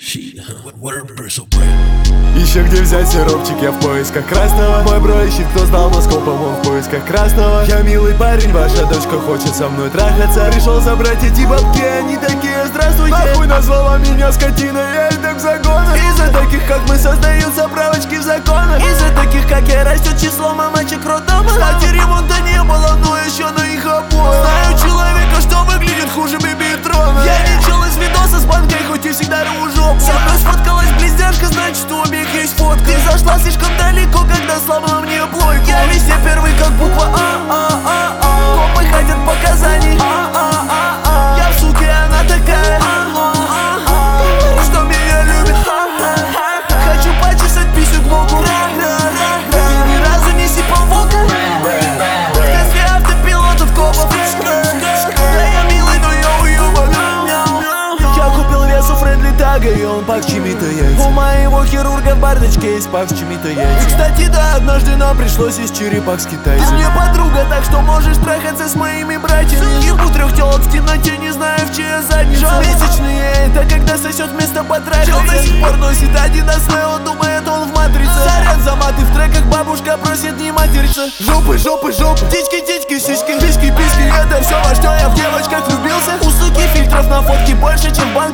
Еще где взять сиропчик, я в поисках красного. Мой бро ищет, кто сдал носкопом, он в поисках красного. Я милый парень, ваша дочка хочет со мной трахаться. Пришел забрать эти бабки, они такие: здравствуйте. Нахуй назвала меня скотиной, я иду к загону. Из-за таких, как мы, создаются правочки в законах. Из-за таких, как я, растет число мамочек роддома. Кстати, ремонта не было, но еще на их обоих. Знаю человека, что выглядит хуже Бибитрона. Я не чел из видоса с банкой, хоть и всегда рву жопу. Со мной сфоткалась близняшка, значит у обеих есть фотка. Ты зашла слишком далеко, когда сломала мне плойку. Я везде первый, как буква А. Копы хотят показаний. Я в суке, она такая. Что меня любит. Хочу почесать писю к боку. Ты ни разу не сипал вока. В каске автопилот от копов. Да я милый, но я уебан. Я купил вес у Френдли Тага, и он пак чьими-то яйца. У моего хирурга в бардачке есть пак с чьими-то яйца. И, кстати, да, однажды нам пришлось из черепах с китайцем. Ты мне подруга, так что можешь трахаться с моими братьями. Ебу трех телок в темноте, не знаю, в чья задница. Месячные — это когда сосет вместо потрахаться. Чел до сих пор носит Adidas Neo, думает он в матрице. Сорян за маты в треках, бабушка просит не материться. Жопы, жопы, жопы, тички, тички, сиськи, письки, письки. Это все, во что я в девочках влюбился. У суки фильтров на фотке больше, чем в банке.